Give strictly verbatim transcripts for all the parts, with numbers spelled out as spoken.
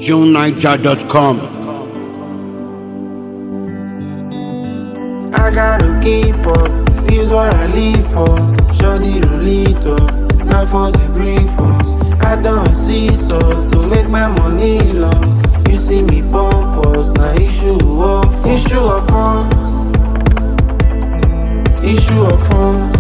June Niger dot com. I gotta keep up, this what I live for. Shorty roll it up, now force the bring force. I don't see so to make my money long. You see me pump us, now issue of issue of funds, issue of funds.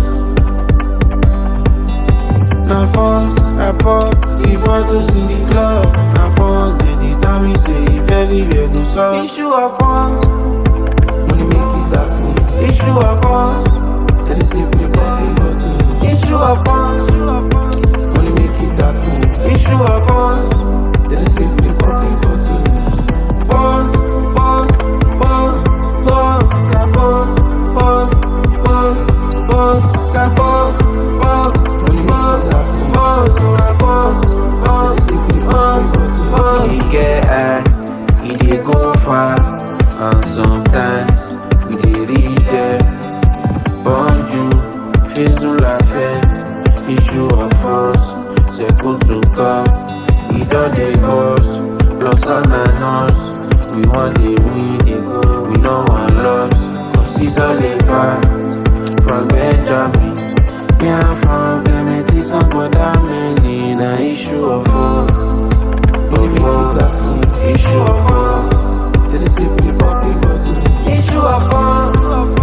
Now funds I pop the bottles in the club. Now funds they determine say if everywhere go solve. Issue of funds, money make it happen. Issue of funds, they dey sleep with body bottle. Issue of funds, money make it happen. Issue of funds, they dey sleep with body bottle. Funds, funds, funds, funds, na funds, funds, funds, funds, na funds, funds, money make it happen. Funds, na funds, funds, funds, funds. He get high, he dey go far, and sometimes we dey reach there. Bonjour, faisons la fête. Issue of force, c'est cool to come. We don dey boss, plus and minus. We want the win, they go, we no want loss. Cause it's all about from Benjamin. Me I'm from Clementi, some but I'm many. Na issue of force, of force, issue of force. They dey sleep with the body bottle. Issue of force.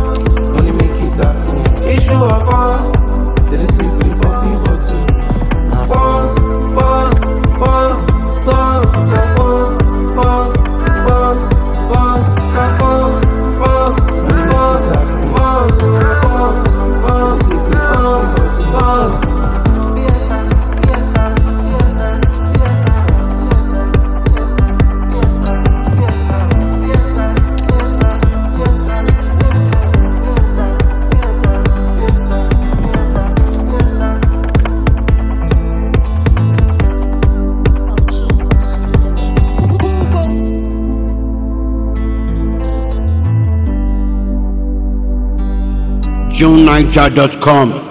Issue of funds, they dey sleep with the puppy bottle. Now funds, funds, funds, funds, now funds, funds, funds, funds, now funds, funds, funds, funds, now funds, funds, funds, funds. June Niger dot com.